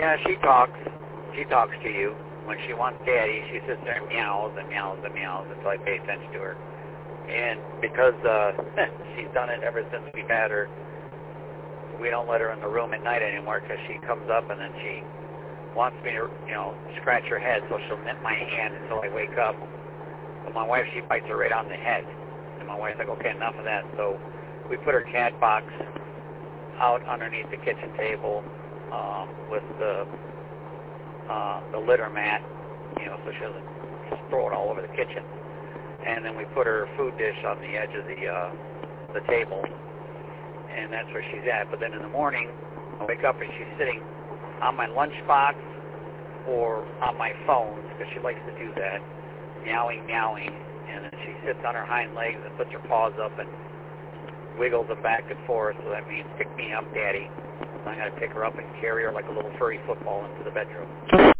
Yeah, she talks. She talks to you. When she wants daddy, she sits there and meows and meows and meows until I pay attention to her. And because she's done it ever since we've had her, we don't let her in the room at night anymore because she comes up and then she wants me to, scratch her head, so she'll nip my hand until I wake up. But my wife, she bites her right on the head. And my wife's like, okay, enough of that. So we put her cat box out underneath the kitchen table with the litter mat, so she doesn't just throw it all over the kitchen. And then we put her food dish on the edge of the table, and that's where she's at. But then in the morning, I wake up and she's sitting on my lunchbox or on my phone, because she likes to do that, meowing, and then she sits on her hind legs and puts her paws up and wiggles them back and forth, so that means pick me up, daddy. I'm going to pick her up and carry her like a little furry football into the bedroom.